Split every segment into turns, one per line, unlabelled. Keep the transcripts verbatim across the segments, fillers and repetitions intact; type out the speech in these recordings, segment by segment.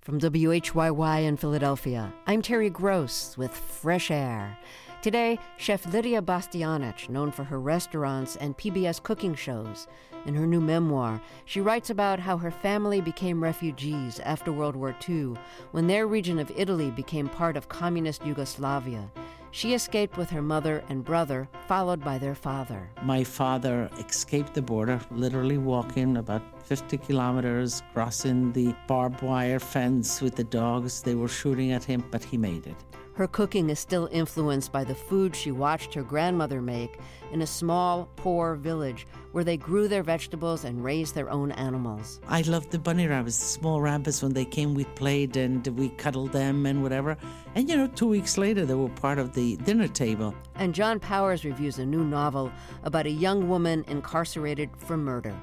From W H Y Y in Philadelphia, I'm Terry Gross with Fresh Air. Today, Chef Lydia Bastianich, known for her restaurants and P B S cooking shows. In her new memoir, she writes about how her family became refugees after World War Two, when their region of Italy became part of communist Yugoslavia. She escaped with her mother and brother, followed by their father.
My father escaped the border, literally walking about fifty kilometers, crossing the barbed wire fence with the dogs. They were shooting at him, but he made it.
Her cooking is still influenced by the food she watched her grandmother make in a small, poor village where they grew their vegetables and raised their own animals.
I loved the bunny rabbits, the small rabbits. When they came, we played and we cuddled them and whatever. And, you know, two weeks later, they were part of the dinner table.
And John Powers reviews a new novel about a young woman incarcerated for murder.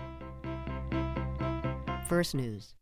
First News.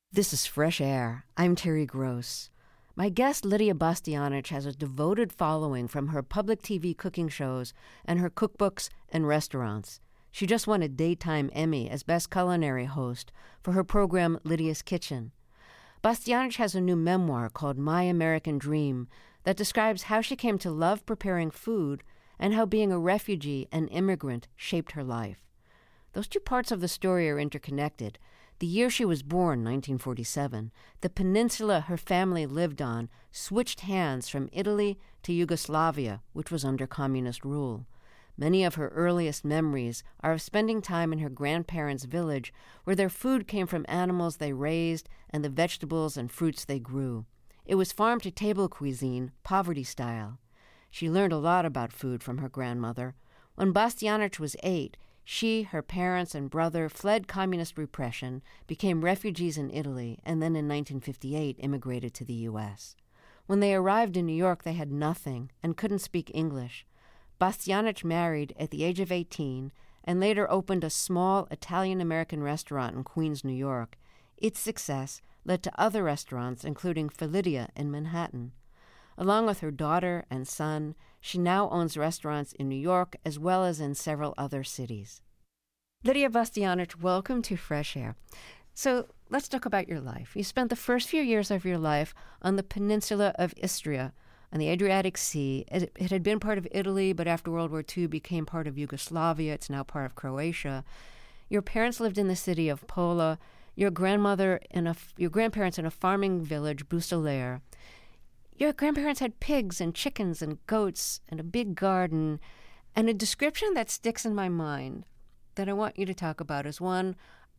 This is Fresh Air. I'm Terry Gross. My guest, Lydia Bastianich, has a devoted following from her public T V cooking shows and her cookbooks and restaurants. She just won a Daytime Emmy as Best Culinary Host for her program Lydia's Kitchen. Bastianich has a new memoir called My American Dream that describes how she came to love preparing food and how being a refugee and immigrant shaped her life. Those two parts of the story are interconnected. The year she was born, nineteen forty-seven, the peninsula her family lived on switched hands from Italy to Yugoslavia, which was under communist rule. Many of her earliest memories are of spending time in her grandparents' village, where their food came from animals they raised and the vegetables and fruits they grew. It was farm-to-table cuisine, poverty style. She learned a lot about food from her grandmother. When Bastianich was eight, she, her parents, and brother fled communist repression, became refugees in Italy, and then in nineteen fifty-eight immigrated to the U S. When they arrived in New York, they had nothing and couldn't speak English. Bastianich married at the age of eighteen and later opened a small Italian-American restaurant in Queens, New York. Its success led to other restaurants, including Felidia in Manhattan. Along with her daughter and son, she now owns restaurants in New York as well as in several other cities. Lydia Bastianich, welcome to Fresh Air. So let's talk about your life. You spent the first few years of your life on the peninsula of Istria, on the Adriatic Sea. It, it had been part of Italy, but after World War Two became part of Yugoslavia. It's now part of Croatia. Your parents lived in the city of Pola. Your grandmother and a, your grandparents in a farming village, Bustaler. Your grandparents had pigs and chickens and goats and a big garden. And a description that sticks in my mind that I want you to talk about is one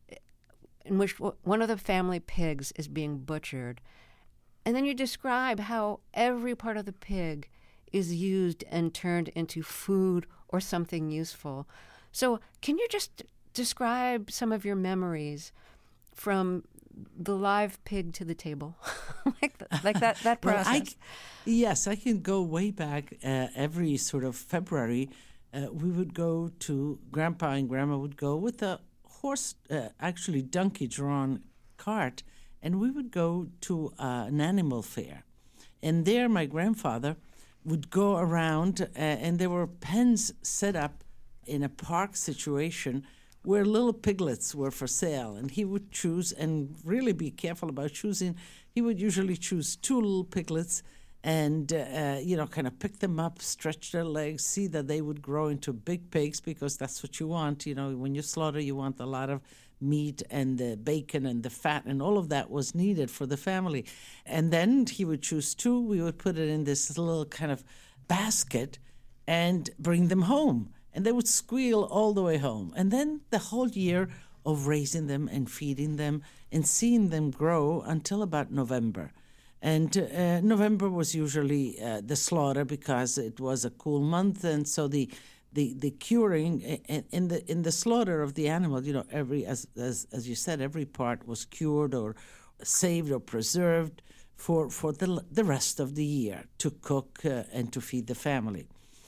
in which one of the family pigs is being butchered. And then you describe how every part of the pig is used and turned into food or something useful. So can you just describe some of your memories from the live pig to the table, like, the, like that that process?
Well, I, yes, I can go way back. Uh, every sort of February, uh, we would go to Grandpa and Grandma would go with a horse, uh, actually donkey-drawn cart, and we would go to uh, an animal fair. And there, my grandfather would go around, uh, and there were pens set up in a park situation where little piglets were for sale, and he would choose and really be careful about choosing. He would usually choose two little piglets and, uh, you know, kind of pick them up, stretch their legs, see that they would grow into big pigs, because that's what you want. You know, when you slaughter, you want a lot of meat and the bacon and the fat, and all of that was needed for the family. And then he would choose two. We would put it in this little kind of basket and bring them home. And they would squeal all the way home. And then the whole year of raising them and feeding them and seeing them grow until about November. And uh, November was usually uh, the slaughter, because it was a cool month. And so the the, the curing in the in the slaughter of the animal, you know, every as, as as you said, every part was cured or saved or preserved for, for the, the rest of the year to cook uh, and to feed the family.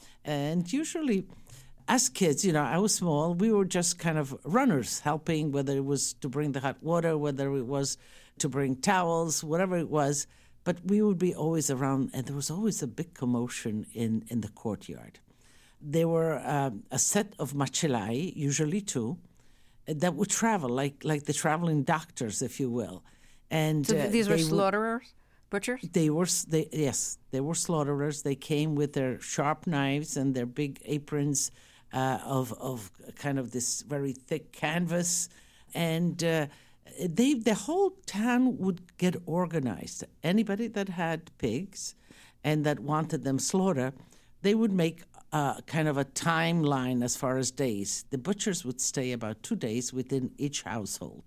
And usually, as kids, you know, I was small, we were just kind of runners, helping, whether it was to bring the hot water, whether it was to bring towels, whatever it was. But we would be always around, and there was always a big commotion in, in the courtyard. There were um, a set of macellai, usually two, that would travel, like like the traveling doctors, if you will. And
so
uh,
these were
they
slaughterers? Butchers?
They were, they, yes, they were slaughterers. They came with their sharp knives and their big aprons uh, of of kind of this very thick canvas, and uh, they the whole town would get organized. Anybody that had pigs and that wanted them slaughtered, they would make uh, kind of a timeline as far as days. The butchers would stay about two days within each household.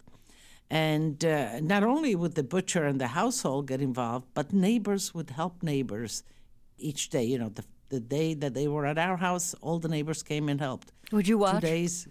And uh, not only would the butcher and the household get involved, but neighbors would help neighbors each day. You know, the, the day that they were at our house, all the neighbors came and helped.
Would you watch?
Two days.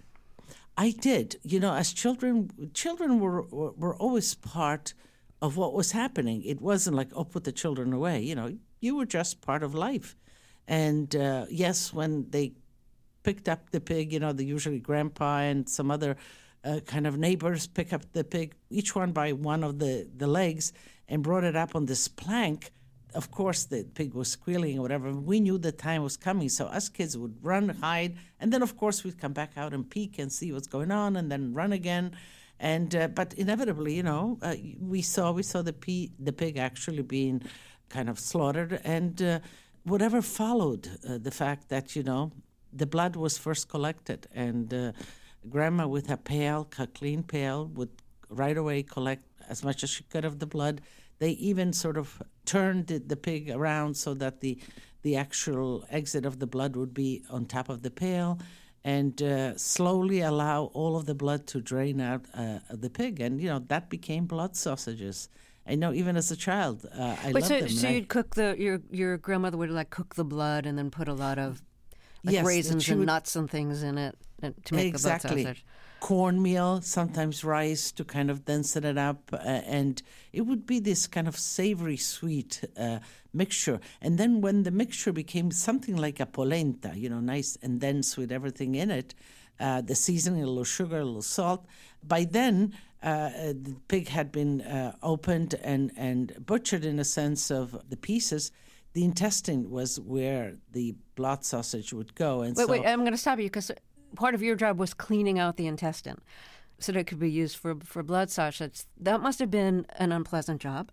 I did. You know, as children, children were, were were always part of what was happening. It wasn't like, oh, put the children away. You know, you were just part of life. And uh, yes, when they picked up the pig, you know, the usually grandpa and some other uh, kind of neighbors pick up the pig, each one by one of the, the legs, and brought it up on this plank. Of course, the pig was squealing or whatever. We knew the time was coming, so us kids would run, hide, and then, of course, we'd come back out and peek and see what's going on, and then run again. And uh, but inevitably, you know, uh, we saw we saw the pea, the pig actually being kind of slaughtered, and uh, whatever followed uh, the fact that, you know, the blood was first collected, and uh, Grandma with a pail, a clean pail, would right away collect as much as she could of the blood. They even sort of turned the, the pig around so that the the actual exit of the blood would be on top of the pail, and uh, slowly allow all of the blood to drain out uh, of the pig. And, you know, that became blood sausages. I know even as a child, uh, I
Wait,
loved
so,
them.
So
I,
you'd cook the, your your grandmother would like cook the blood and then put a lot of like
yes,
raisins and
would,
nuts and things in it to make
exactly.
the blood sausage.
Cornmeal, sometimes rice to kind of dense it up, uh, and it would be this kind of savory, sweet uh, mixture. And then when the mixture became something like a polenta, you know, nice and dense with everything in it, uh, the seasoning, a little sugar, a little salt, by then uh, the pig had been uh, opened and, and butchered in a sense of the pieces. The intestine was where the blood sausage would go. And
wait,
so,
wait, I'm going to stop you because part of your job was cleaning out the intestine so that it could be used for, for blood sausage. That must have been an unpleasant job.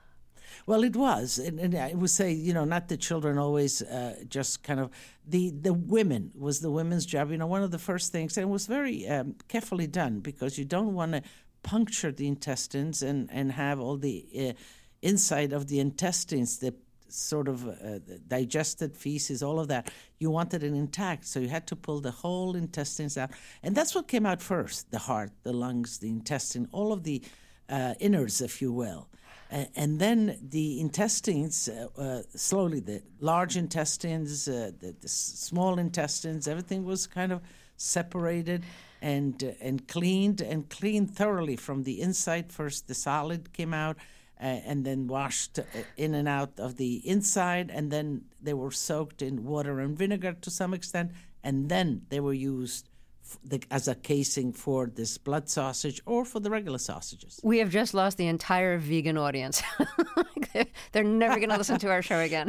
Well, it was. And, and I would say, you know, not the children always uh, just kind of, the, the women was the women's job. You know, one of the first things, and it was very um, carefully done because you don't want to puncture the intestines and, and have all the uh, inside of the intestines, the sort of uh, digested feces, all of that. You wanted it intact, so you had to pull the whole intestines out. And that's what came out first, the heart, the lungs, the intestine, all of the uh, innards, if you will. Uh, and then the intestines, uh, uh, slowly, the large intestines, uh, the, the small intestines, everything was kind of separated and, uh, and cleaned, and cleaned thoroughly from the inside. First, the solid came out, Uh, and then washed in and out of the inside, and then they were soaked in water and vinegar to some extent, and then they were used f- the, as a casing for this blood sausage or for the regular sausages.
We have just lost the entire vegan audience. they're, they're never going to listen to our show again.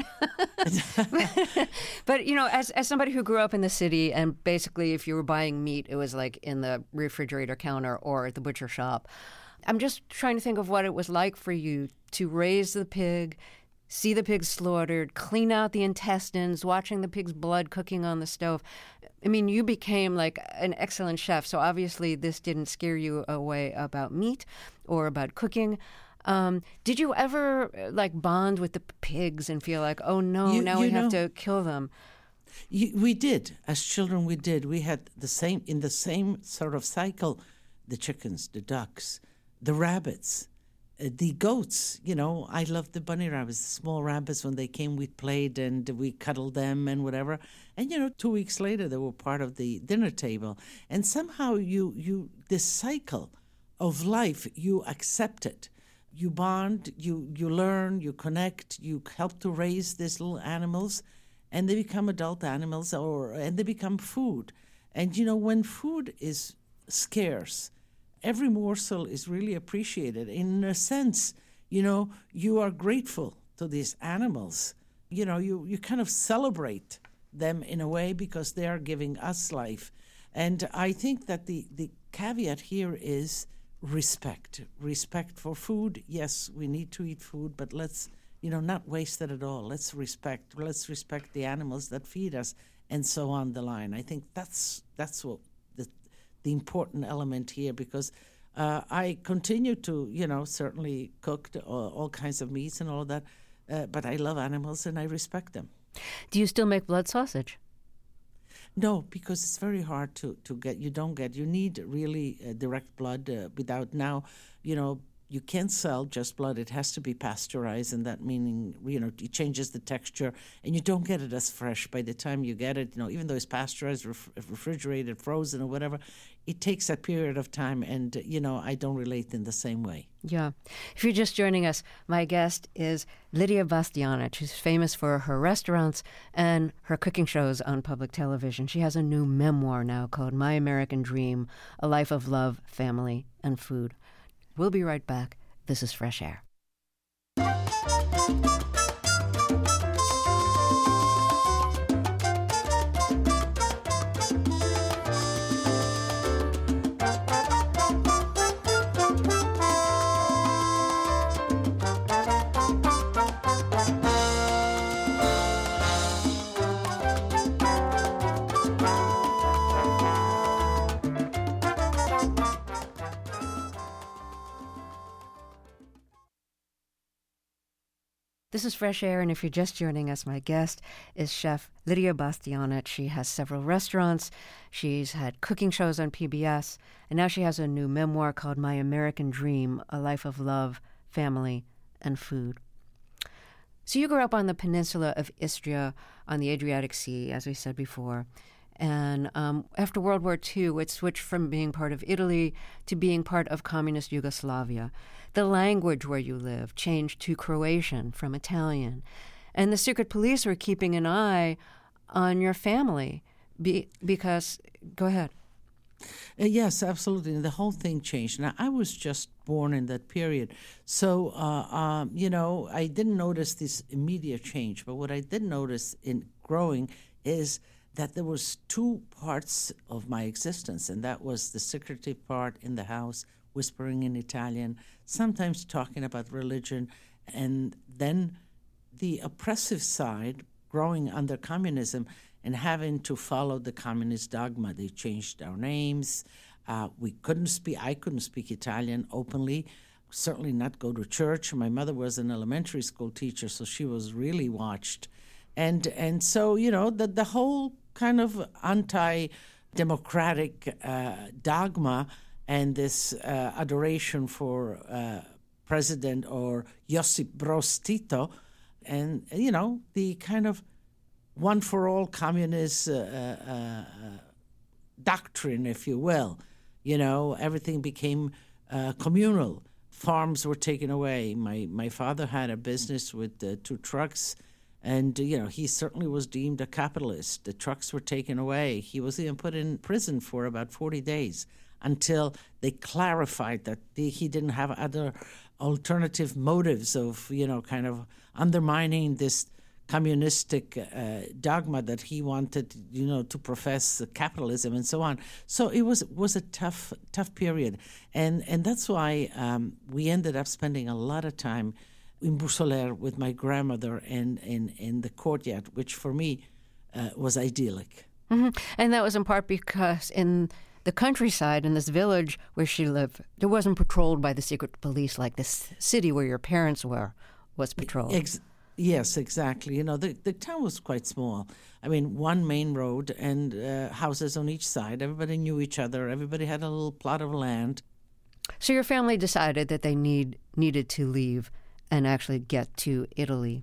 But, you know, as as somebody who grew up in the city, and basically if you were buying meat, it was like in the refrigerator counter or at the butcher shop, I'm just trying to think of what it was like for you to raise the pig, see the pig slaughtered, clean out the intestines, watching the pig's blood cooking on the stove. I mean, you became like an excellent chef, so obviously this didn't scare you away about meat or about cooking. Um, did you ever like bond with the pigs and feel like, oh no,
you,
now
you
we
know,
have to kill them?
You, we did. As children, we did. We had the same, in the same sort of cycle, the chickens, the ducks, the rabbits, uh, the goats. You know, I loved the bunny rabbits, the small rabbits. When they came, we played and we cuddled them and whatever. And, you know, two weeks later, they were part of the dinner table. And somehow you, you this cycle of life, you accept it. You bond, you, you learn, you connect, you help to raise these little animals, and they become adult animals, or and they become food. And, you know, when food is scarce, every morsel is really appreciated. In a sense, you know, you are grateful to these animals. You know, you, you kind of celebrate them in a way because they are giving us life. And I think that the, the caveat here is respect. Respect for food. Yes, we need to eat food, but let's, you know, not waste it at all. Let's respect. Let's respect the animals that feed us, and so on the line. I think that's that's what the the important element here, because uh, I continue to, you know, certainly cook all, all kinds of meats and all of that, uh, but I love animals and I respect them.
Do you still make blood sausage?
No, because it's very hard to, to get. You don't get. You need really uh, direct blood uh, without now, you know, you can't sell just blood. It has to be pasteurized, and that meaning, you know, it changes the texture, and you don't get it as fresh by the time you get it. You know, even though it's pasteurized, ref- refrigerated, frozen, or whatever, it takes that period of time, and, you know, I don't relate in the same way.
Yeah. If you're just joining us, my guest is Lidia Bastianich, who's famous for her restaurants and her cooking shows on public television. She has a new memoir now called My American Dream, A Life of Love, Family, and Food. We'll be right back. This is Fresh Air. This is Fresh Air, and if you're just joining us, my guest is Chef Lidia Bastianich. She has several restaurants. She's had cooking shows on P B S, and now she has a new memoir called My American Dream, A Life of Love, Family, and Food. So you grew up on the peninsula of Istria on the Adriatic Sea, as we said before. And um, after World War Two, it switched from being part of Italy to being part of communist Yugoslavia. The language where you live changed to Croatian from Italian. And the secret police were keeping an eye on your family be, because, go ahead.
Uh, yes, absolutely. The whole thing changed. Now, I was just born in that period. So, uh, um, you know, I didn't notice this immediate change. But what I did notice in growing is that there was two parts of my existence, and that was the secretive part in the house, whispering in Italian, sometimes talking about religion, and then the oppressive side, growing under communism and having to follow the communist dogma. They changed our names. Uh, we couldn't speak. I couldn't speak Italian openly. Certainly not go to church. My mother was an elementary school teacher, so she was really watched, and and so you know the the whole kind of anti-democratic uh, dogma and this uh, adoration for uh, President or Josip Broz Tito, and, you know, the kind of one-for-all communist uh, uh, doctrine, if you will. You know, everything became uh, communal. Farms were taken away. My, my father had a business with uh, two trucks, and, you know, he certainly was deemed a capitalist. The trucks were taken away. He was even put in prison for about forty days. Until they clarified that the, he didn't have other alternative motives of, you know, kind of undermining this communistic uh, dogma that he wanted, you know, to profess capitalism and so on. So it was was a tough tough period, and and that's why um, we ended up spending a lot of time in Busoler with my grandmother and in in the courtyard, which for me uh, was idyllic.
Mm-hmm. And that was in part because in the countryside, in this village where she lived, it wasn't patrolled by the secret police like this city where your parents were was patrolled.
Ex- yes, exactly. You know, the, the town was quite small. I mean, one main road and uh, houses on each side. Everybody knew each other. Everybody had a little plot of land.
So your family decided that they need needed to leave and actually get to Italy.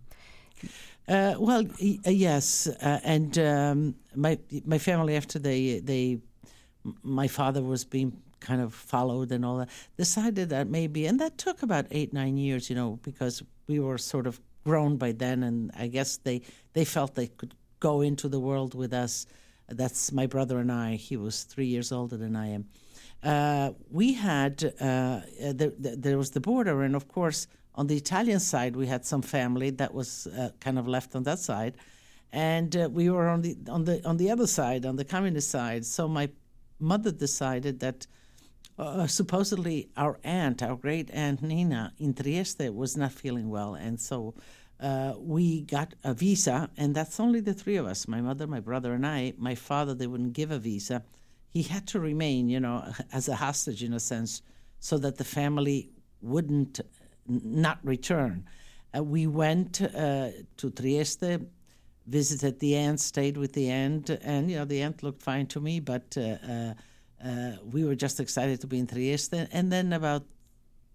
Uh, well, y- yes, uh, and um, my my family, after they they. my father was being kind of followed and all that, decided that maybe, and that took about eight, nine years, you know, because we were sort of grown by then, and I guess they, they felt they could go into the world with us. That's my brother and I. He was three years older than I am. Uh, we had, uh, the, the, there was the border, and of course, on the Italian side, we had some family that was uh, kind of left on that side, and uh, we were on the on the on the other side, on the communist side. So my mother decided that uh, supposedly our aunt, our great aunt Nina in Trieste, was not feeling well, and so uh, we got a visa, and that's only the three of us, my mother, my brother, and I. My father, they wouldn't give a visa. He had to remain, you know, as a hostage in a sense, so that the family wouldn't n- not return. Uh, we went uh, to Trieste, visited the aunt, stayed with the aunt, and, you know, the aunt looked fine to me, but uh, uh, uh, we were just excited to be in Trieste. And then about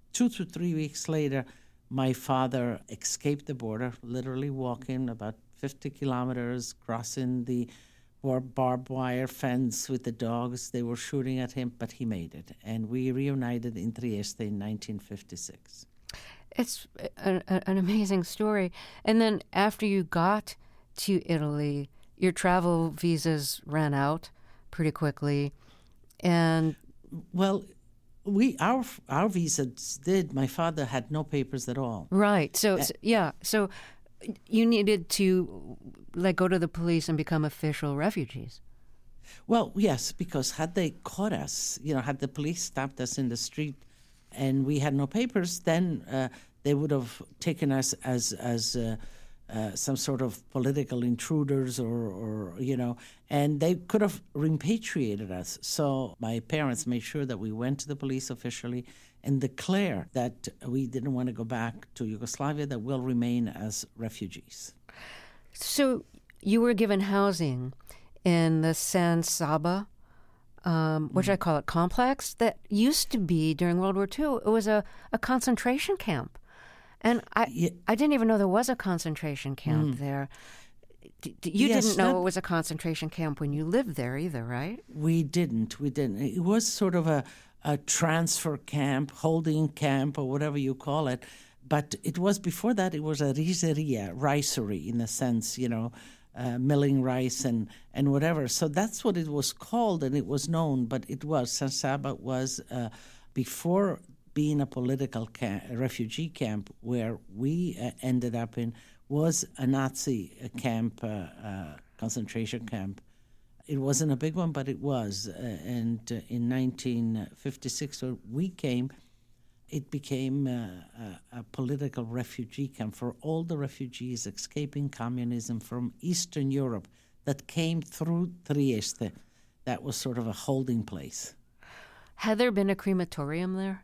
two to three weeks later, my father escaped the border, literally walking about fifty kilometers, crossing the bar- barbed wire fence with the dogs. They were shooting at him, but he made it. And we reunited in Trieste in nineteen fifty-six.
It's a, a, an amazing story. And then after you got to Italy, your travel visas ran out pretty quickly. And
well, we our our visas did. My father had no papers at all.
Right. So, uh, yeah. So you needed to like go to the police and become official refugees.
Well, yes, because had they caught us, you know, had the police stopped us in the street and we had no papers, then uh, they would have taken us as as uh, uh, some sort of political intruders, or, or you know, and they could have repatriated us. So my parents made sure that we went to the police officially and declare that we didn't want to go back to Yugoslavia, that we'll remain as refugees.
So you were given housing in the San Saba, um, which mm. I call it complex, that used to be during World War Two. It was a, a concentration camp. And I yeah. I didn't even know there was a concentration camp mm. there. D- d- you yes, didn't know that, it was a concentration camp when you lived there either, right?
We didn't. We didn't. It was sort of a, a transfer camp, holding camp, or whatever you call it. But it was, before that, it was a riseria, ricery, in a sense, you know, uh, milling rice and, and whatever. So that's what it was called, and it was known. But it was, San Saba was, uh, before being a political camp, a refugee camp, where we uh, ended up in, was a Nazi camp, uh, uh, concentration camp. It wasn't a big one, but it was. Uh, and uh, in nineteen fifty-six, when we came, it became uh, a, a political refugee camp for all the refugees escaping communism from Eastern Europe that came through Trieste. That was sort of a holding place.
Had there been a crematorium there?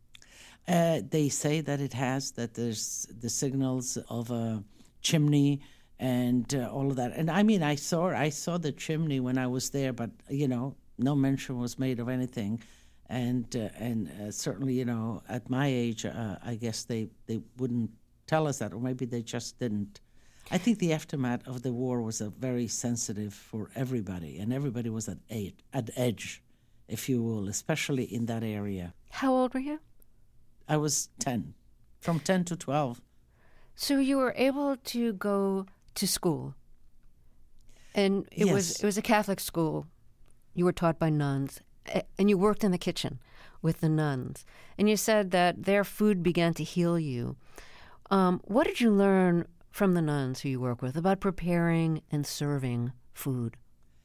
Uh, they say that it has, that there's the signals of a chimney and uh, all of that. And I mean, I saw I saw the chimney when I was there, but, you know, no mention was made of anything. And uh, and uh, certainly, you know, at my age, uh, I guess they, they wouldn't tell us that, or maybe they just didn't. I think the aftermath of the war was a very sensitive for everybody, and everybody was at, eight, at edge, if you will, especially in that area.
How old were you?
I was ten, from ten to twelve.
So you were able to go to school, and it
yes.
was it was a Catholic school. You were taught by nuns, and you worked in the kitchen with the nuns. And you said that their food began to heal you. Um, what did you learn from the nuns who you work with about preparing and serving food?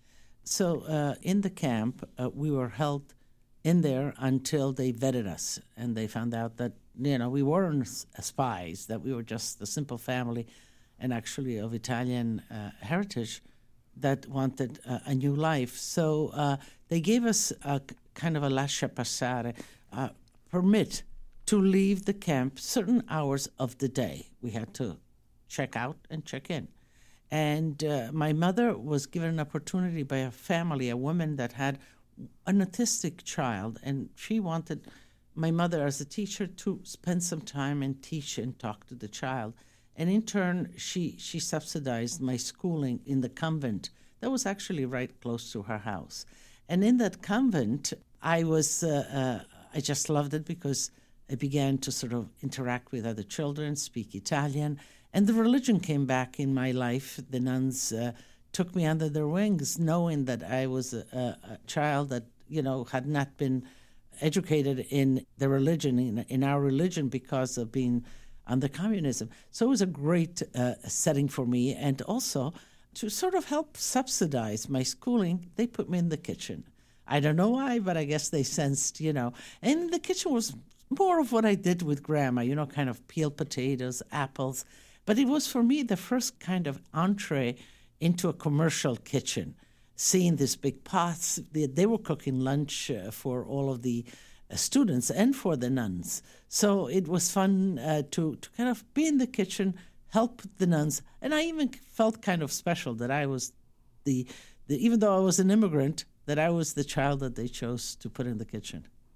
So uh, in the camp, uh, we were held in there until they vetted us, and they found out that, you know, we weren't spies, that we were just a simple family, and actually of Italian uh, heritage, that wanted uh, a new life. So uh, they gave us a kind of a lascia passare, uh, permit to leave the camp certain hours of the day. We had to check out and check in. And uh, my mother was given an opportunity by a family, a woman that had an autistic child, and she wanted my mother as a teacher to spend some time and teach and talk to the child. And in turn, she, she subsidized my schooling in the convent that was actually right close to her house. And in that convent, I was, uh, uh, I just loved it because I began to sort of interact with other children, speak Italian, and the religion came back in my life. The nuns uh, took me under their wings, knowing that I was a, a, a child that, you know, had not been educated in the religion, in, in our religion, because of being under communism. So it was a great uh, setting for me. And also, to sort of help subsidize my schooling, they put me in the kitchen. I don't know why, but I guess they sensed, you know. And the kitchen was more of what I did with Grandma, you know, kind of peeled potatoes, apples. But it was, for me, the first kind of entree into a commercial kitchen, seeing these big pots. They, they were cooking lunch uh, for all of the uh, students and for the nuns. So it was fun uh, to, to kind of be in the kitchen, help the nuns. And I even felt kind of special that I was the, the even though I was an immigrant, that I was the child that they chose to put in the kitchen.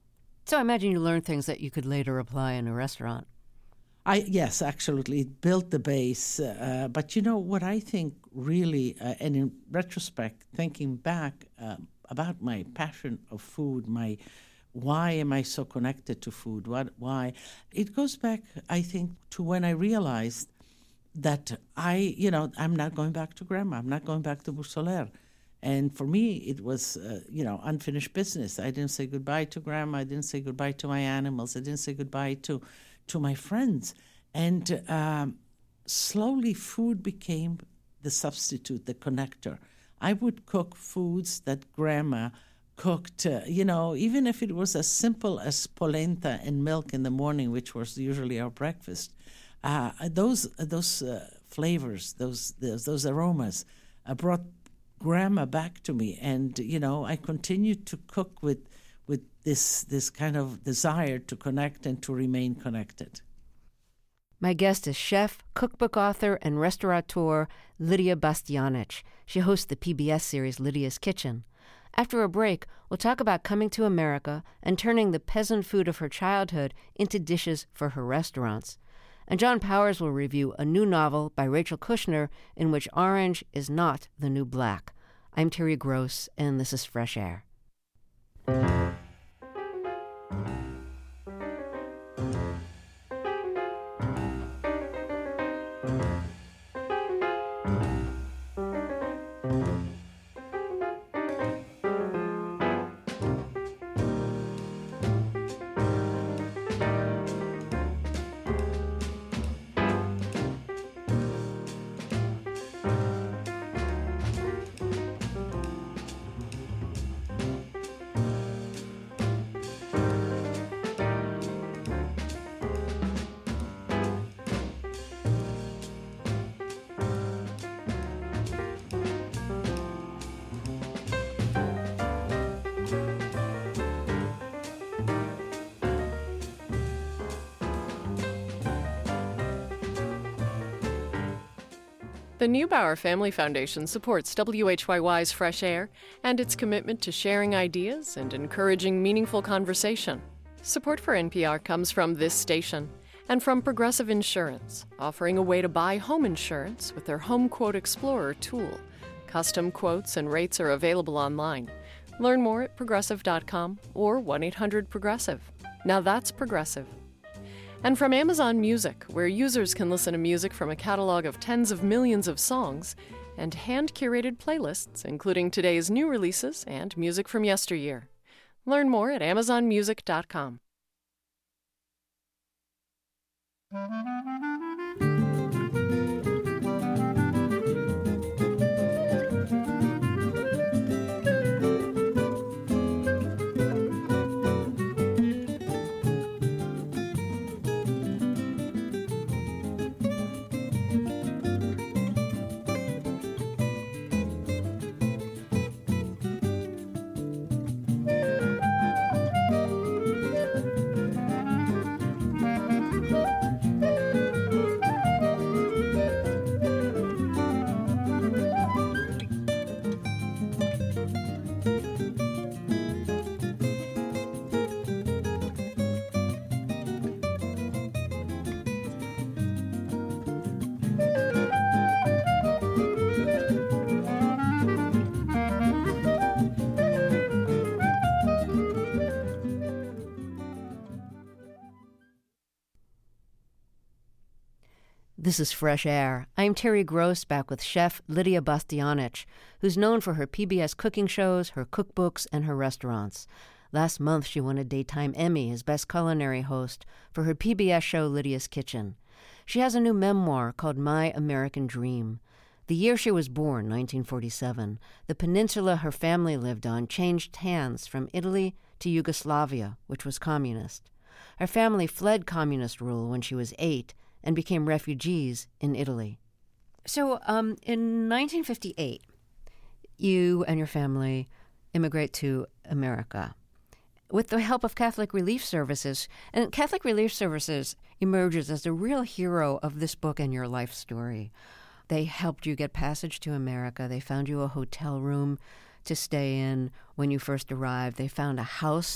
So I imagine you learned things that you could later apply in a restaurant.
I yes, absolutely. It built the base. Uh, but you know what I think really, uh, and in retrospect, thinking back uh, about my passion of food, my why am I so connected to food? What why? It goes back, I think, to when I realized that I, you know, I'm not going back to grandma. I'm not going back to Busoler. And for me, it was, uh, you know, unfinished business. I didn't say goodbye to grandma. I didn't say goodbye to my animals. I didn't say goodbye to, to my friends. And um, slowly, food became the substitute, the connector. I would cook foods that grandma cooked, uh, you know, even if it was as simple as polenta and milk in the morning, which was usually our breakfast. Uh, those those uh, flavors, those those, those aromas, uh, brought grandma back to me, and you know I continued to cook with with this this kind of desire to connect and to remain connected.
My guest is chef, cookbook author, and restaurateur Lidia Bastianich. She hosts the P B S series Lidia's Kitchen. After a break, we'll talk about coming to America and turning the peasant food of her childhood into dishes for her restaurants. And John Powers will review a new novel by Rachel Kushner in which orange is not the new black. I'm Terry Gross, and this is Fresh Air.
The Neubauer Family Foundation supports W H Y Y's Fresh Air and its commitment to sharing ideas and encouraging meaningful conversation. Support for N P R comes from this station and from Progressive Insurance, offering a way to buy home insurance with their Home Quote Explorer tool. Custom quotes and rates are available online. Learn more at progressive dot com or one eight hundred progressive. Now that's Progressive. And from Amazon Music, where users can listen to music from a catalog of tens of millions of songs and hand-curated playlists, including today's new releases and music from yesteryear. Learn more at amazon music dot com.
This is Fresh Air. I'm Terry Gross, back with chef Lidia Bastianich, who's known for her P B S cooking shows, her cookbooks, and her restaurants. Last month, she won a Daytime Emmy as Best Culinary Host for her P B S show Lidia's Kitchen. She has a new memoir called My American Dream. The year she was born, nineteen forty-seven, the peninsula her family lived on changed hands from Italy to Yugoslavia, which was communist. Her family fled communist rule when she was eight and became refugees in Italy. So um, in nineteen fifty-eight, you and your family immigrate to America with the help of Catholic Relief Services. And Catholic Relief Services emerges as the real hero of this book and your life story. They helped you get passage to America. They found you a hotel room to stay in when you first arrived. They found a house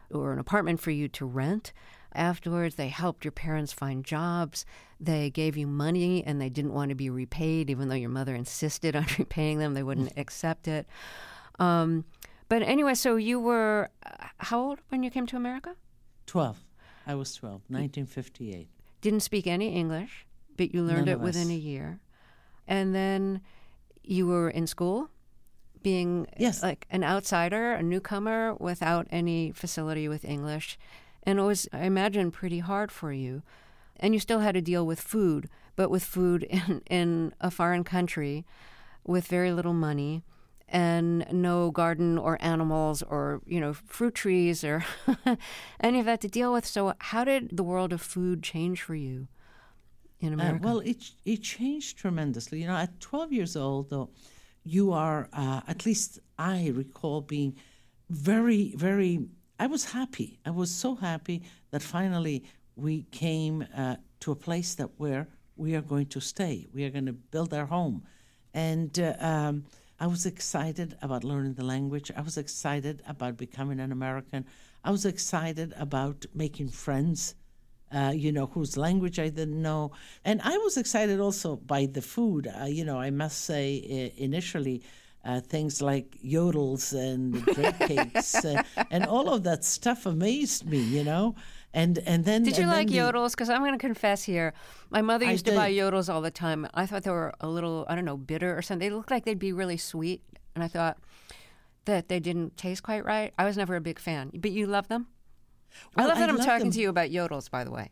or an apartment for you to rent. Afterwards, they helped your parents find jobs. They gave you money, and they didn't want to be repaid, even though your mother insisted on repaying them. They wouldn't accept it. Um, but anyway, so you were uh, how old when you came to America?
twelve. I was twelve, nineteen fifty-eight.
Didn't speak any English, but you learned
None
it
of
within
us.
a year. And then you were in school, being
Yes.
like an outsider, a newcomer without any facility with English. And it was, I imagine, pretty hard for you. And you still had to deal with food, but with food in, in a foreign country with very little money and no garden or animals or, you know, fruit trees or any of that to deal with. So how did the world of food change for you in
Uh,
America?
well, it it changed tremendously. You know, at twelve years old, though, you are, uh, at least I recall being very, very, I was happy. I was so happy that finally we came uh, to a place that where we are going to stay. We are going to build our home. And uh, um, I was excited about learning the language. I was excited about becoming an American. I was excited about making friends, uh, you know, whose language I didn't know. And I was excited also by the food. Uh, you know, I must say uh, initially uh, things like yodels and grape cakes uh, and all of that stuff amazed me, you know. And and then
Did you
and then
like
the-
yodels? Because I'm going to confess here, my mother
I
used to buy
did.
yodels all the time. I thought they were a little, I don't know, bitter or something. They looked like they'd be really sweet, and I thought that they didn't taste quite right. I was never a big fan. But you love them? I
Well,
love that
I
I'm
love
talking
them.
to you about yodels, by the way.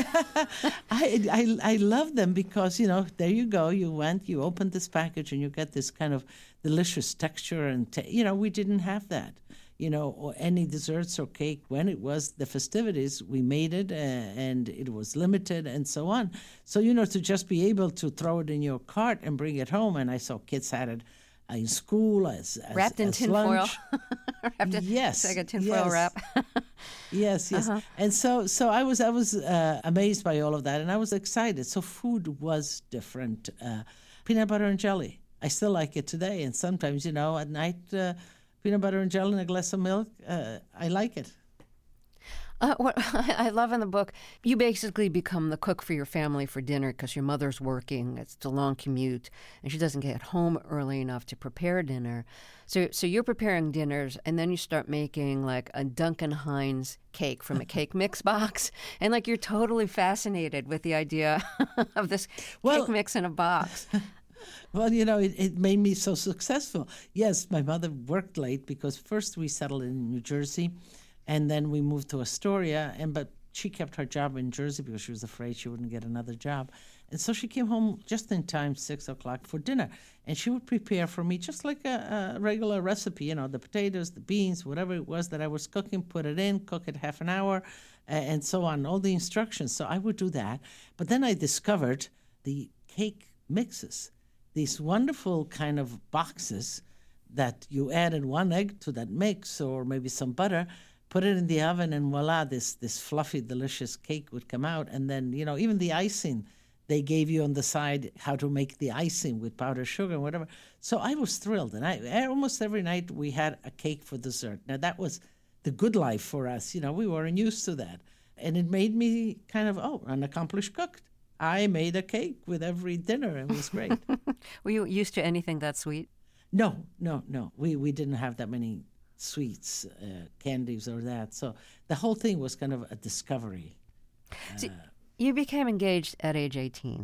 I, I I love them because, you know, there you go. You went, you opened this package, and you get this kind of delicious texture. And, ta you know, we didn't have that, you know, or any desserts or cake. When it was the festivities, we made it, uh, and it was limited and so on. So, you know, to just be able to throw it in your cart and bring it home. And I saw kids had it uh, in school as, as
Wrapped in
as
tinfoil.
lunch.
Wrapped in,
Yes,
it's like a tinfoil
yes.
wrap.
Yes, yes.
Uh-huh.
And so so I was I was uh, amazed by all of that, and I was excited. So food was different. Uh, peanut butter and jelly. I still like it today, and sometimes, you know, at night, uh, peanut butter and jelly and a glass of milk. Uh, I like it.
Uh, what I love in the book, you basically become the cook for your family for dinner because your mother's working. It's a long commute, and she doesn't get home early enough to prepare dinner. So, so you're preparing dinners, and then you start making like a Duncan Hines cake from a cake mix box, and like you're totally fascinated with the idea of this
Well-
cake mix in a box.
Well, you know, it, it made me so successful. Yes, my mother worked late because first we settled in New Jersey, and then we moved to Astoria. And but she kept her job in Jersey because she was afraid she wouldn't get another job. And so she came home just in time, six o'clock for dinner. And she would prepare for me just like a, a regular recipe, you know, the potatoes, the beans, whatever it was that I was cooking, put it in, cook it half an hour, uh, and so on, all the instructions. So I would do that. But then I discovered the cake mixes, these wonderful kind of boxes that you added one egg to that mix or maybe some butter, put it in the oven, and voila, this this fluffy, delicious cake would come out. And then, you know, even the icing, they gave you on the side how to make the icing with powdered sugar and whatever. So I was thrilled. And I almost every night we had a cake for dessert. Now, that was the good life for us. You know, we weren't used to that. And it made me kind of, oh, an accomplished cook. I made a cake with every dinner. It was great.
Were you used to anything that sweet?
No, no, no. We we didn't have that many sweets, uh, candies, or that. So the whole thing was kind of a discovery.
See, you became engaged at age eighteen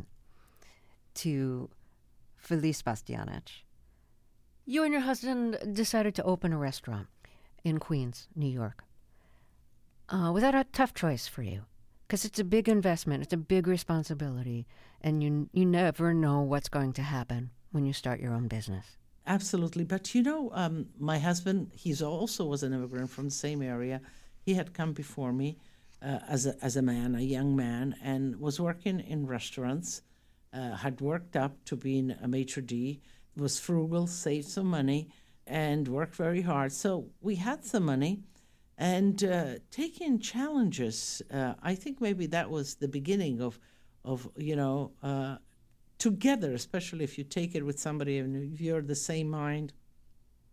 to Felice Bastianich. You and your husband decided to open a restaurant in Queens, New York. Uh, was that a tough choice for you? Because it's a big investment, it's a big responsibility, and you you never know what's going to happen when you start your own business.
Absolutely. But, you know, um, my husband, he's also was an immigrant from the same area. He had come before me uh, as, a, as a man, a young man, and was working in restaurants, uh, had worked up to being a maitre d', was frugal, saved some money, and worked very hard. So we had some money. And uh, taking challenges, uh, I think maybe that was the beginning of, of you know, uh, together, especially if you take it with somebody and if you're the same mind,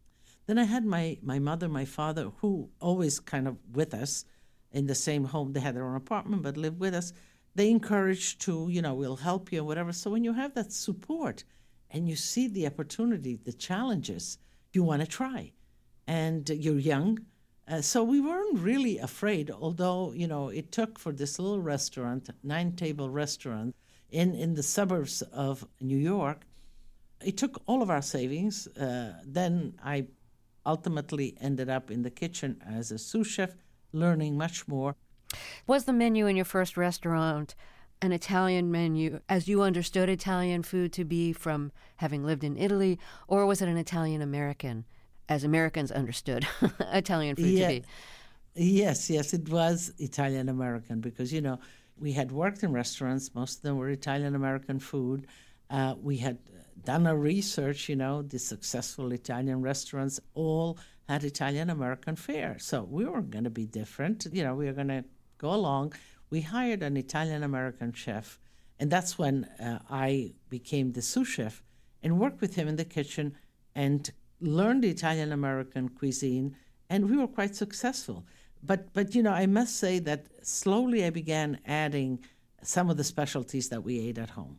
Then I had my, my mother, my father, who always kind of with us in the same home. They had their own apartment, but lived with us. They encouraged to, you know, we'll help you, whatever. So when you have that support and you see the opportunity, the challenges, you want to try. And you're young. Uh, so we weren't really afraid, although, you know, it took for this little restaurant, nine-table restaurant in, in the suburbs of New York, it took all of our savings. Uh, then I ultimately ended up in the kitchen as a sous chef, learning much more.
Was the menu in your first restaurant an Italian menu, as you understood Italian food to be from having lived in Italy, or was it an Italian-American, as Americans understood Italian food
yeah.
to be?
Yes, yes, it was Italian-American because, you know, we had worked in restaurants. Most of them were Italian-American food. Uh, we had done our research, you know, the successful Italian restaurants all had Italian-American fare. So we weren't going to be different. You know, we were going to go along. We hired an Italian-American chef, and that's when uh, I became the sous chef and worked with him in the kitchen and learned the Italian-American cuisine, and we were quite successful. But, but you know, I must say that slowly I began adding some of the specialties that we ate at home.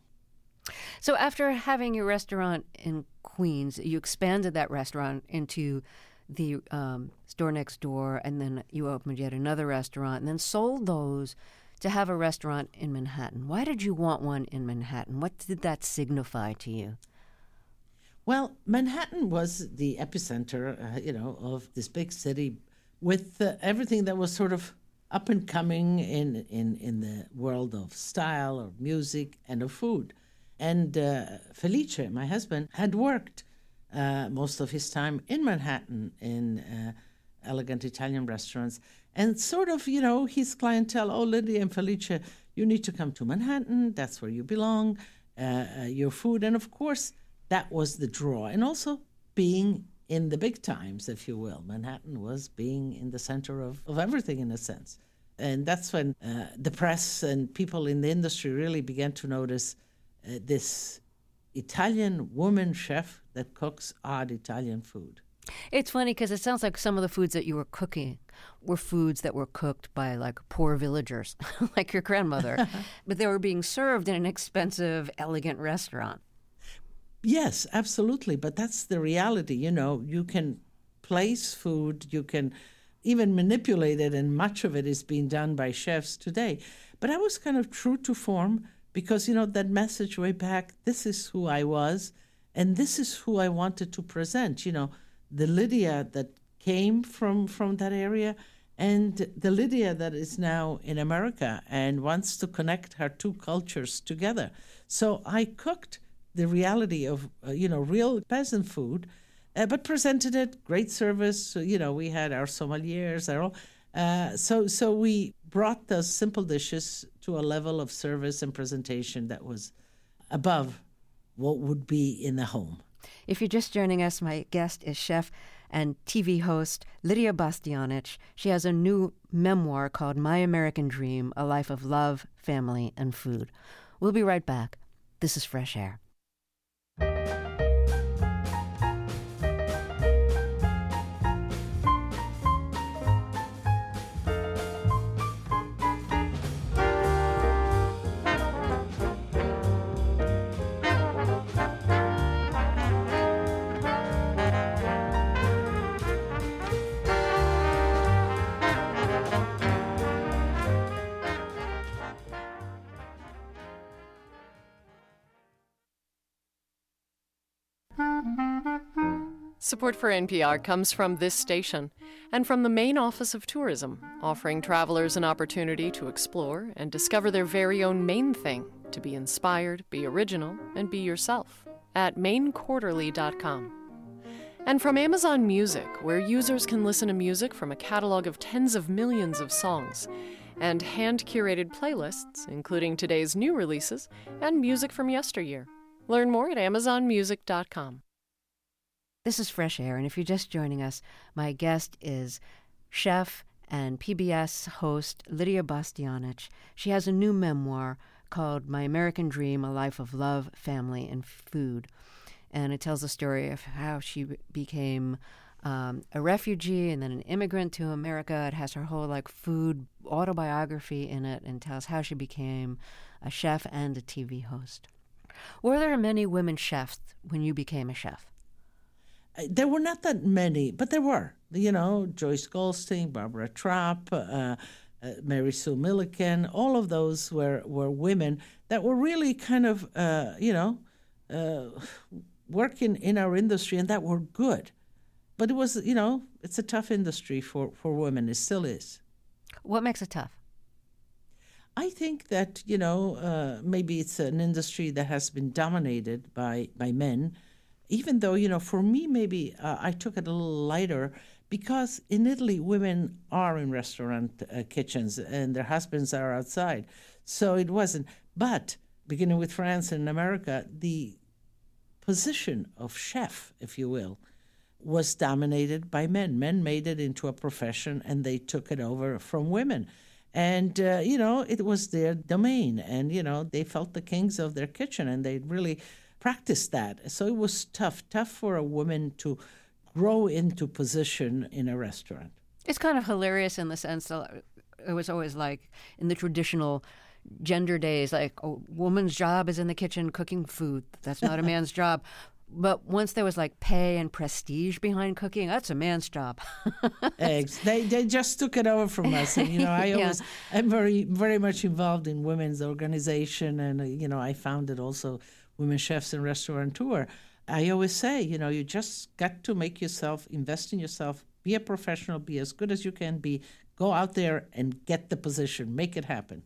So after having your restaurant in Queens, you expanded that restaurant into the um, store next door, and then you opened yet another restaurant, and then sold those to have a restaurant in Manhattan. Why did you want one in Manhattan? What did that signify to you?
Well, Manhattan was the epicenter, uh, you know, of this big city with uh, everything that was sort of up and coming in, in, in the world of style, of music, and of food. And uh, Felice, my husband, had worked uh, most of his time in Manhattan in uh, elegant Italian restaurants. And sort of, you know, his clientele, oh, Lydia and Felice, you need to come to Manhattan. That's where you belong, uh, uh, your food. And, of course, that was the draw. And also being in the big times, if you will. Manhattan was being in the center of, of everything, in a sense. And that's when uh, the press and people in the industry really began to notice uh, this Italian woman chef that cooks odd Italian food.
It's funny because it sounds like some of the foods that you were cooking were foods that were cooked by like poor villagers, like your grandmother, but they were being served in an expensive, elegant restaurant.
Yes, absolutely. But that's the reality. You know, you can place food, you can even manipulate it, and much of it is being done by chefs today. But I was kind of true to form because, you know, that message way back, this is who I was, and this is who I wanted to present. You know, the Lydia that came from, from that area and the Lydia that is now in America and wants to connect her two cultures together. So I cooked the reality of, uh, you know, real peasant food, uh, but presented it, great service. So, you know, we had our sommeliers, our, uh, so so we brought those simple dishes to a level of service and presentation that was above what would be in the home.
If you're just joining us, my guest is chef and T V host Lydia Bastianich. She has a new memoir called My American Dream, A Life of Love, Family, and Food. We'll be right back. This is Fresh Air.
Support for N P R comes from this station and from the Maine Office of Tourism, offering travelers an opportunity to explore and discover their very own Maine thing, to be inspired, be original, and be yourself at maine quarterly dot com. And from Amazon Music, where users can listen to music from a catalog of tens of millions of songs and hand-curated playlists, including today's new releases and music from yesteryear. Learn more at amazon music dot com.
This is Fresh Air, and if you're just joining us, my guest is chef and P B S host Lydia Bastianich. She has a new memoir called My American Dream, A Life of Love, Family, and Food. And it tells the story of how she became um, a refugee and then an immigrant to America. It has her whole like food autobiography in it and tells how she became a chef and a T V host. Were there many women chefs when you became a chef?
There were not that many, but there were. You know, Joyce Goldstein, Barbara Trapp, uh, uh, Mary Sue Milliken, all of those were, were women that were really kind of, uh, you know, uh, working in our industry and that were good. But it was, you know, it's a tough industry for, for women. It still is.
What makes it tough?
I think that, you know, uh, maybe it's an industry that has been dominated by, by men, even though, you know, for me, maybe uh, I took it a little lighter because in Italy, women are in restaurant uh, kitchens and their husbands are outside. So it wasn't. But beginning with France and America, the position of chef, if you will, was dominated by men. Men made it into a profession and they took it over from women. And, uh, you know, it was their domain. And, you know, they felt the kings of their kitchen and they really practiced that. So it was tough, tough for a woman to grow into position in a restaurant.
It's kind of hilarious in the sense that it was always like in the traditional gender days, like a woman's job is in the kitchen cooking food. That's not a man's job. But once there was like pay and prestige behind cooking, that's a man's job.
Eggs. They they just took it over from us. And, you know, I
yeah.
always, I'm very, very much involved in women's organization. And, uh, you know, I founded also Women Chefs and Restaurateur. I always say, you know, you just got to make yourself, invest in yourself, be a professional, be as good as you can be, go out there and get the position, make it happen.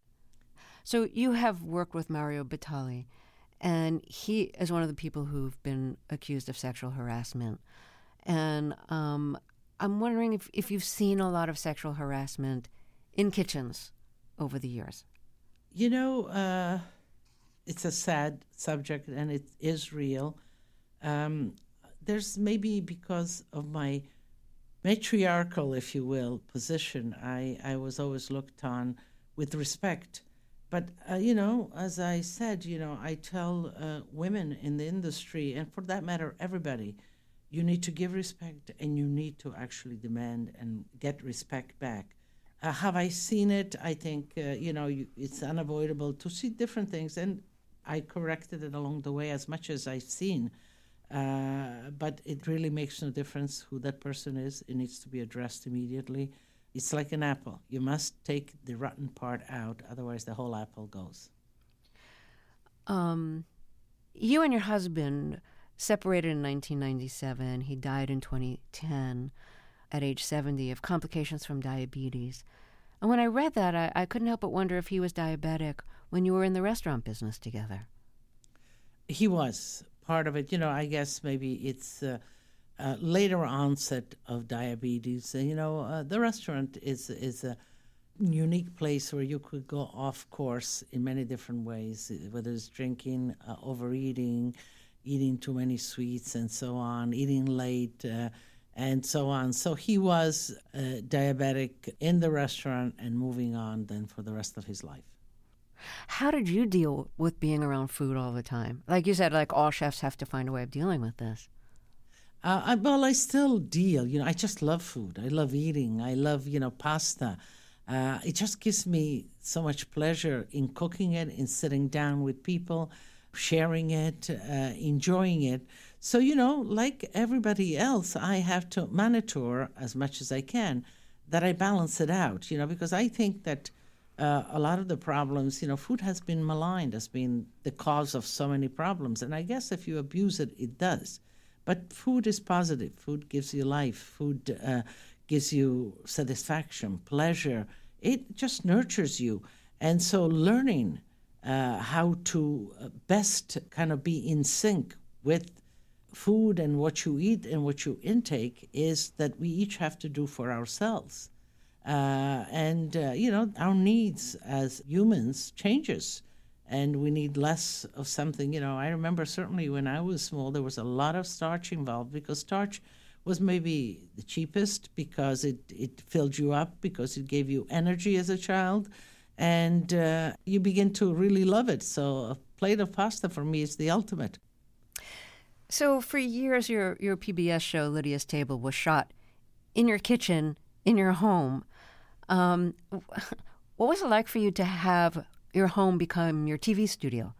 So you have worked with Mario Batali. And he is one of the people who've been accused of sexual harassment. And um, I'm wondering if, if you've seen a lot of sexual harassment in kitchens over the years.
You know, uh, it's a sad subject and it is real. Um, there's maybe because of my matriarchal, if you will, position, I, I was always looked on with respect. But, uh, you know, as I said, you know, I tell uh, women in the industry, and for that matter, everybody, you need to give respect and you need to actually demand and get respect back. Uh, have I seen it? I think, uh, you know, you, it's unavoidable to see different things, and I corrected it along the way as much as I've seen. Uh, but it really makes no difference who that person is. It needs to be addressed immediately. It's like an apple. You must take the rotten part out, otherwise the whole apple goes.
Um, you and your husband separated in nineteen ninety-seven. He died in twenty ten at age seventy of complications from diabetes. And when I read that, I, I couldn't help but wonder if he was diabetic when you were in the restaurant business together.
He was part of it. You know, I guess maybe it's... Uh, Uh, later onset of diabetes. Uh, you know, uh, the restaurant is is a unique place where you could go off course in many different ways, whether it's drinking, uh, overeating, eating too many sweets and so on, eating late, uh, and so on. So he was uh, diabetic in the restaurant and moving on then for the rest of his life.
How did you deal with being around food all the time? Like you said, like all chefs have to find a way of dealing with this.
Uh, I, well, I still deal. You know, I just love food. I love eating. I love, you know, pasta. Uh, it just gives me so much pleasure in cooking it, in sitting down with people, sharing it, uh, enjoying it. So, you know, like everybody else, I have to monitor as much as I can that I balance it out, you know, because I think that uh, a lot of the problems, you know, food has been maligned as being the cause of so many problems. And I guess if you abuse it, it does. But food is positive. Food gives you life. Food uh, gives you satisfaction, pleasure. It just nurtures you. And so learning uh, how to best kind of be in sync with food and what you eat and what you intake is that we each have to do for ourselves. Uh, and, uh, you know, our needs as humans changes. And we need less of something. You know, I remember certainly when I was small, there was a lot of starch involved because starch was maybe the cheapest because it, it filled you up, because it gave you energy as a child. And uh, you begin to really love it. So a plate of pasta for me is the ultimate.
So for years, your, your P B S show, Lydia's Table, was shot in your kitchen, in your home. Um, what was it like for you to have your home become your T V studio?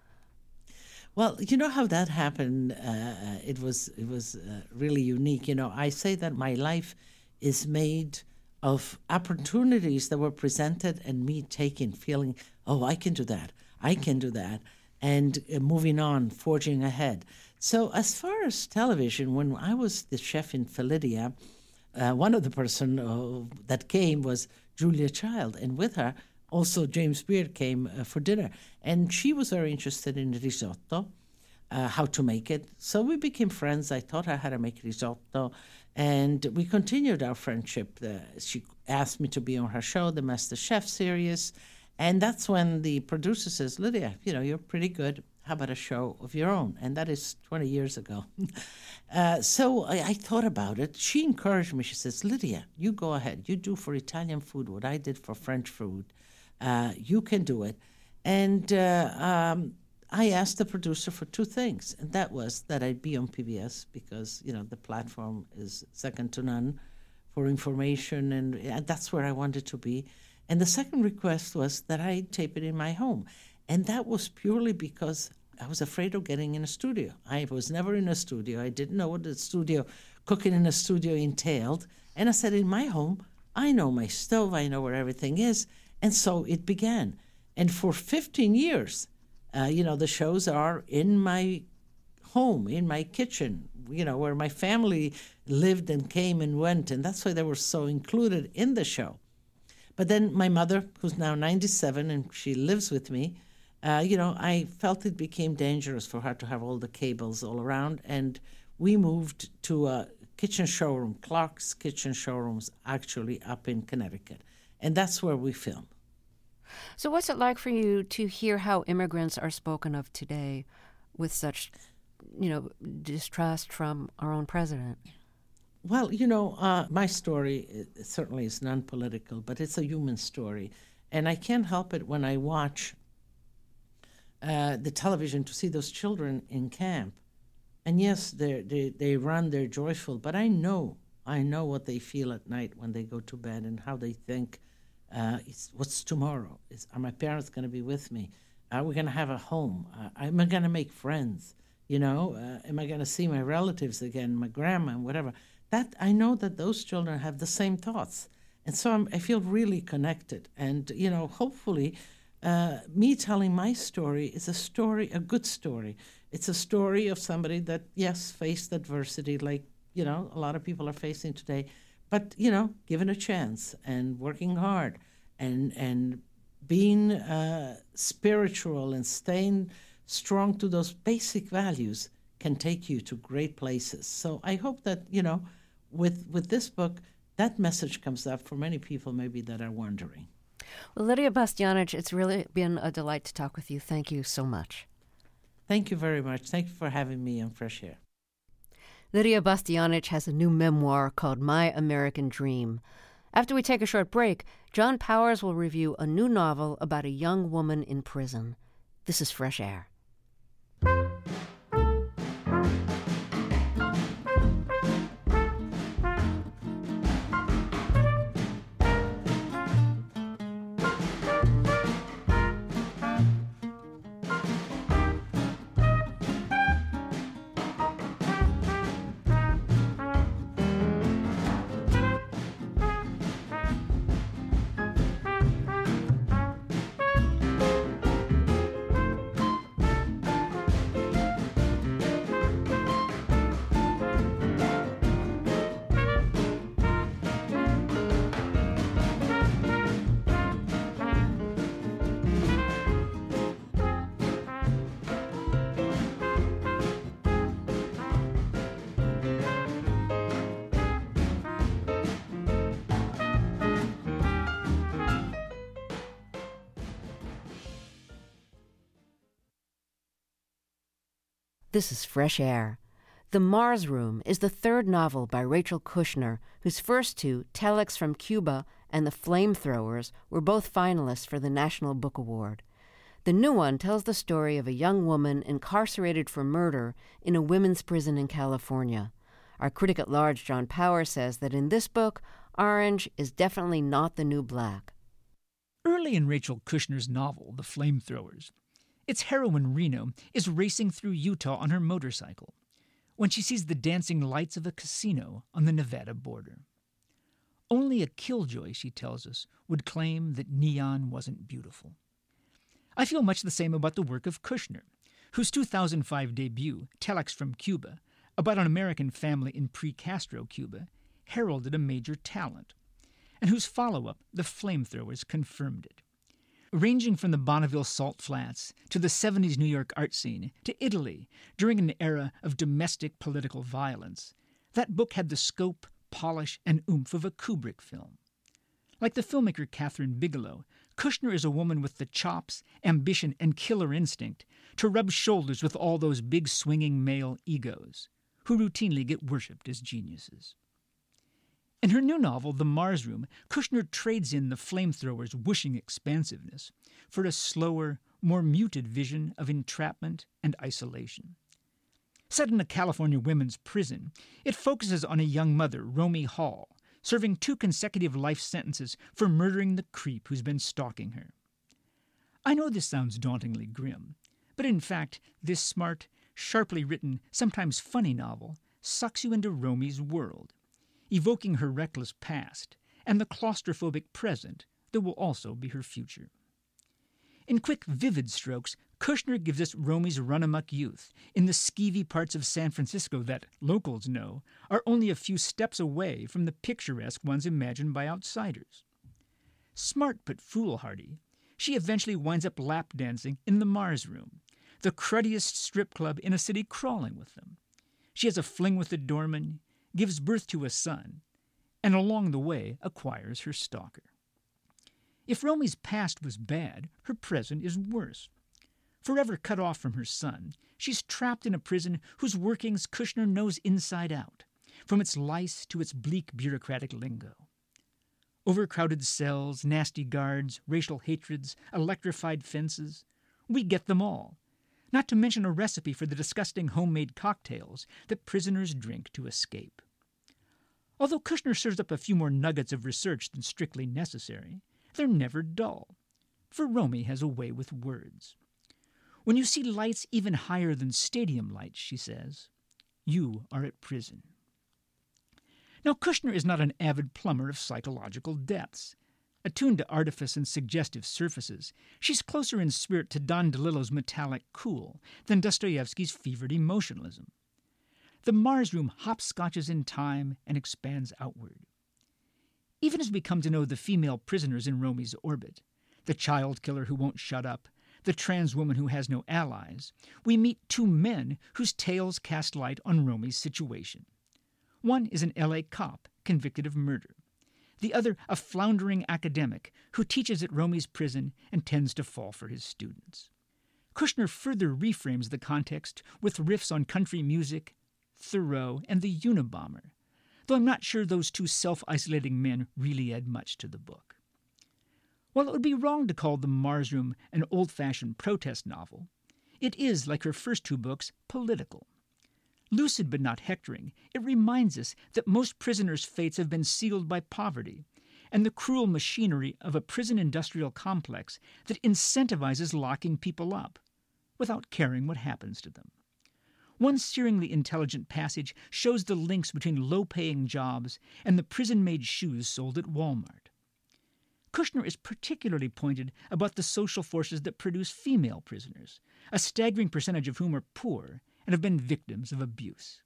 Well, you know how that happened? Uh, it was it was uh, really unique. You know, I say that my life is made of opportunities that were presented and me taking, feeling, oh, I can do that, I can do that, and uh, moving on, forging ahead. So as far as television, when I was the chef in Felidia, uh, one of the person uh, that came was Julia Child, and with her, also James Beard came uh, for dinner. And she was very interested in risotto, uh, how to make it. So we became friends. I taught her how to make risotto. And we continued our friendship. Uh, she asked me to be on her show, the Master Chef series. And that's when the producer says, Lydia, you know, you're pretty good. How about a show of your own? And that is twenty years ago. uh, so I, I thought about it. She encouraged me. She says, Lydia, you go ahead. You do for Italian food what I did for French food. Uh, you can do it. And uh, um, I asked the producer for two things. And that was that I'd be on P B S because, you know, the platform is second to none for information. And, and that's where I wanted to be. And the second request was that I tape it in my home. And that was purely because I was afraid of getting in a studio. I was never in a studio. I didn't know what the studio, cooking in a studio entailed. And I said, in my home, I know my stove, I know where everything is. And so it began. And for fifteen years, uh, you know, the shows are in my home, in my kitchen, you know, where my family lived and came and went. And that's why they were so included in the show. But then my mother, who's now ninety-seven and she lives with me, uh, you know, I felt it became dangerous for her to have all the cables all around. And we moved to a kitchen showroom, Clark's Kitchen Showrooms, actually up in Connecticut. And that's where we film.
So what's it like for you to hear how immigrants are spoken of today with such, you know, distrust from our own president?
Well, you know, uh, my story it certainly is non-political, but it's a human story. And I can't help it when I watch uh, the television to see those children in camp. And yes, they they they run, they're joyful, but I know, I know what they feel at night when they go to bed and how they think, uh, it's, what's tomorrow? Is, are my parents going to be with me? Are we going to have a home? Uh, am I going to make friends? You know, uh, am I going to see my relatives again, my grandma and whatever? That I know that those children have the same thoughts. And so I'm, I feel really connected. And, you know, hopefully uh, me telling my story is a story, a good story. It's a story of somebody that, yes, faced adversity like, you know, a lot of people are facing today. But, you know, given a chance and working hard and, and being uh, spiritual and staying strong to those basic values can take you to great places. So I hope that, you know, with with this book, that message comes up for many people maybe that are wondering.
Well, Lydia Bastianich, it's really been a delight to talk with you. Thank you so much.
Thank you very much. Thank you for having me on Fresh Air.
Lydia Bastianich has a new memoir called My American Dream. After we take a short break, John Powers will review a new novel about a young woman in prison. This is Fresh Air. This is Fresh Air. The Mars Room is the third novel by Rachel Kushner, whose first two, Telex from Cuba and The Flamethrowers, were both finalists for the National Book Award. The new one tells the story of a young woman incarcerated for murder in a women's prison in California. Our critic at large, John Power, says that in this book, orange is definitely not the new black.
Early in Rachel Kushner's novel, The Flamethrowers, its heroine, Reno, is racing through Utah on her motorcycle when she sees the dancing lights of a casino on the Nevada border. Only a killjoy, she tells us, would claim that neon wasn't beautiful. I feel much the same about the work of Kushner, whose two thousand five debut, Telex from Cuba, about an American family in pre-Castro Cuba, heralded a major talent, and whose follow-up, The Flamethrowers, confirmed it. Ranging from the Bonneville Salt Flats to the seventies New York art scene to Italy during an era of domestic political violence, that book had the scope, polish, and oomph of a Kubrick film. Like the filmmaker Catherine Bigelow, Kushner is a woman with the chops, ambition, and killer instinct to rub shoulders with all those big swinging male egos, who routinely get worshipped as geniuses. In her new novel, The Mars Room, Kushner trades in the flamethrower's whooshing expansiveness for a slower, more muted vision of entrapment and isolation. Set in a California women's prison, it focuses on a young mother, Romy Hall, serving two consecutive life sentences for murdering the creep who's been stalking her. I know this sounds dauntingly grim, but in fact, this smart, sharply written, sometimes funny novel sucks you into Romy's world, evoking her reckless past and the claustrophobic present that will also be her future. In quick, vivid strokes, Kushner gives us Romy's run-amok youth in the skeevy parts of San Francisco that, locals know, are only a few steps away from the picturesque ones imagined by outsiders. Smart but foolhardy, she eventually winds up lap dancing in the Mars Room, the cruddiest strip club in a city crawling with them. She has a fling with the doorman, gives birth to a son, and along the way acquires her stalker. If Romy's past was bad, her present is worse. Forever cut off from her son, she's trapped in a prison whose workings Kushner knows inside out, from its lice to its bleak bureaucratic lingo. Overcrowded cells, nasty guards, racial hatreds, electrified fences. We get them all, not to mention a recipe for the disgusting homemade cocktails that prisoners drink to escape. Although Kushner serves up a few more nuggets of research than strictly necessary, they're never dull, for Romy has a way with words. When you see lights even higher than stadium lights, she says, you are at prison. Now, Kushner is not an avid plumber of psychological depths. Attuned to artifice and suggestive surfaces, she's closer in spirit to Don DeLillo's metallic cool than Dostoevsky's fevered emotionalism. The Mars Room hopscotches in time and expands outward. Even as we come to know the female prisoners in Romy's orbit, the child killer who won't shut up, the trans woman who has no allies, we meet two men whose tales cast light on Romy's situation. One is an L A cop convicted of murder. The other, a floundering academic who teaches at Romy's prison and tends to fall for his students. Kushner further reframes the context with riffs on country music, Thoreau, and the Unabomber, though I'm not sure those two self-isolating men really add much to the book. While it would be wrong to call The Mars Room an old-fashioned protest novel, it is, like her first two books, political. Lucid but not hectoring, it reminds us that most prisoners' fates have been sealed by poverty and the cruel machinery of a prison industrial complex that incentivizes locking people up without caring what happens to them. One searingly intelligent passage shows the links between low-paying jobs and the prison-made shoes sold at Walmart. Kushner is particularly pointed about the social forces that produce female prisoners, a staggering percentage of whom are poor and have been victims of abuse.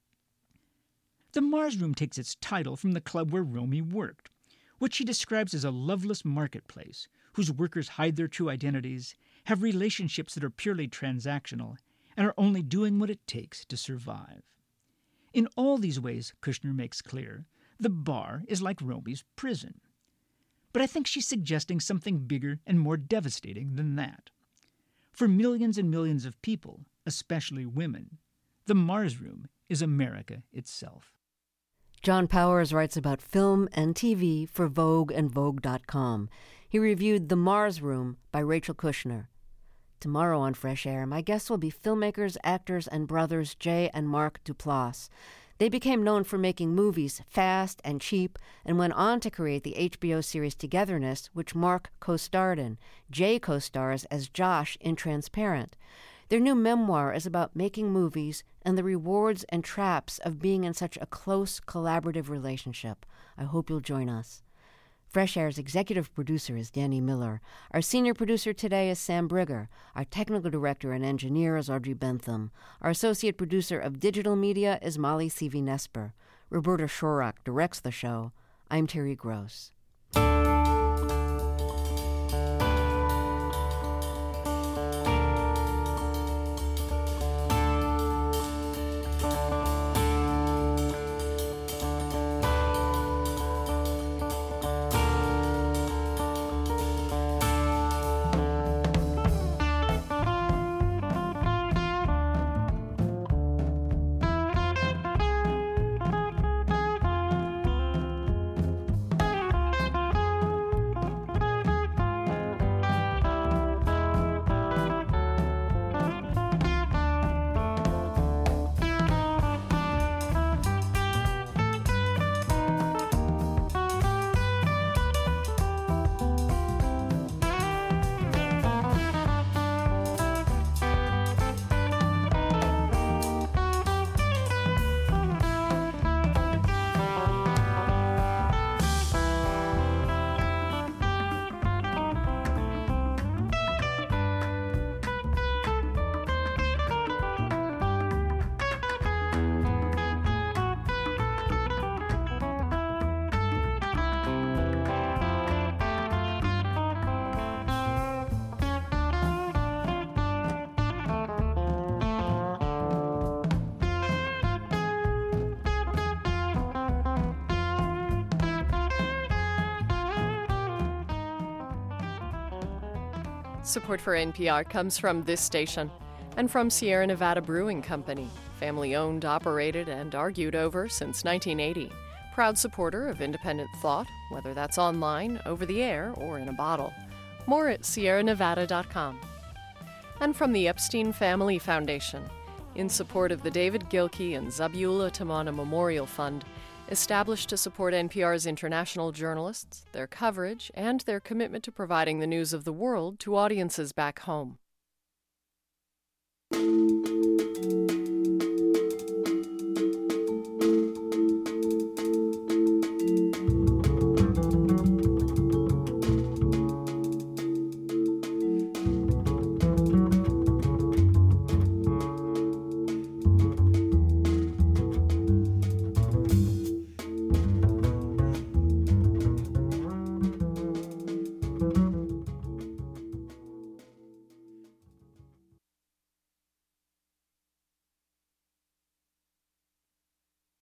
The Mars Room takes its title from the club where Romy worked, which she describes as a loveless marketplace whose workers hide their true identities, have relationships that are purely transactional, and are only doing what it takes to survive. In all these ways, Kushner makes clear, the bar is like Romy's prison. But I think she's suggesting something bigger and more devastating than that. For millions and millions of people, especially women, the Mars Room is America itself.
John Powers writes about film and T V for Vogue and Vogue dot com. He reviewed The Mars Room by Rachel Kushner. Tomorrow on Fresh Air, my guests will be filmmakers, actors, and brothers Jay and Mark Duplass. They became known for making movies fast and cheap and went on to create the H B O series Togetherness, which Mark co-starred in. Jay co-stars as Josh in Transparent. Their new memoir is about making movies and the rewards and traps of being in such a close, collaborative relationship. I hope you'll join us. Fresh Air's executive producer is Danny Miller. Our senior producer today is Sam Brigger. Our technical director and engineer is Audrey Bentham. Our associate producer of digital media is Molly Seavy-Nesper. Roberta Shorrock directs the show. I'm Terry Gross.
Support for N P R comes from this station and from Sierra Nevada Brewing Company, family-owned, operated, and argued over since nineteen eighty. Proud supporter of independent thought, whether that's online, over the air, or in a bottle. More at sierra nevada dot com. And from the Epstein Family Foundation, in support of the David Gilkey and Zabiula Tamana Memorial Fund, established to support N P R's international journalists, their coverage, and their commitment to providing the news of the world to audiences back home.